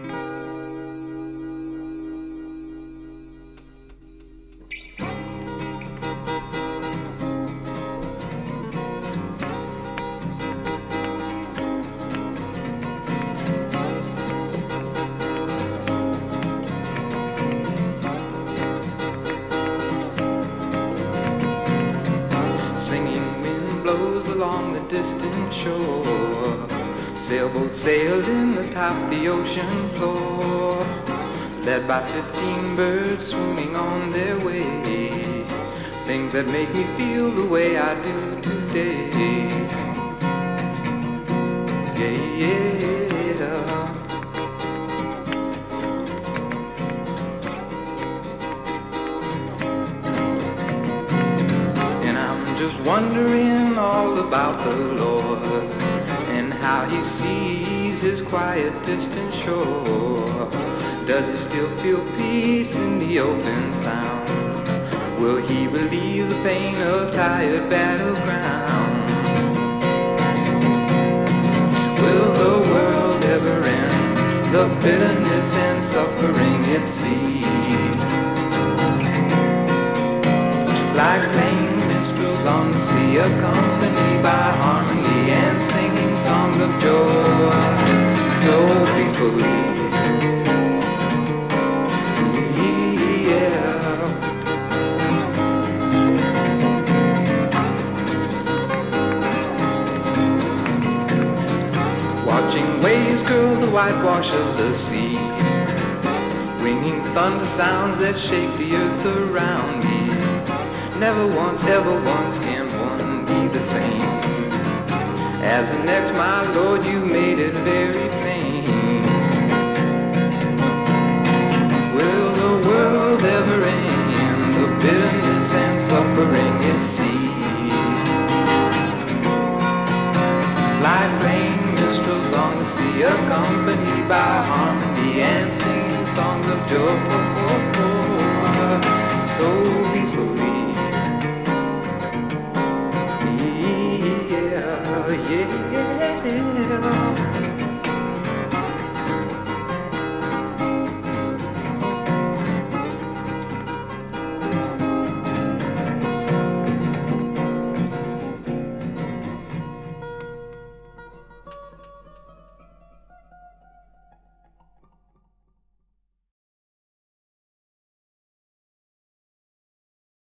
Singing wind blows along the distant shore. Sailboats sailed in atop the ocean floor, led by 15 birds swooning on their way. Things that make me feel the way I do today. Yeah, yeah. Just wondering all about the Lord and how he sees his quiet distant shore. Does he still feel peace in the open sound? Will he relieve the pain of tired battleground? Will the world ever end the bitterness and suffering it sees? Like plain minstrels on the sea, accompanied by harmony and singing songs of joy, so peacefully. Yeah. Watching waves curl the whitewash of the sea, ringing thunder sounds that shake the earth around me. Never once, ever once can one be the same as the next, my Lord, you made it very plain. Will the world ever end the bitterness and suffering it sees? Like plain minstrels on the sea, accompanied by harmony and singing songs of joy, so peacefully. Yeah.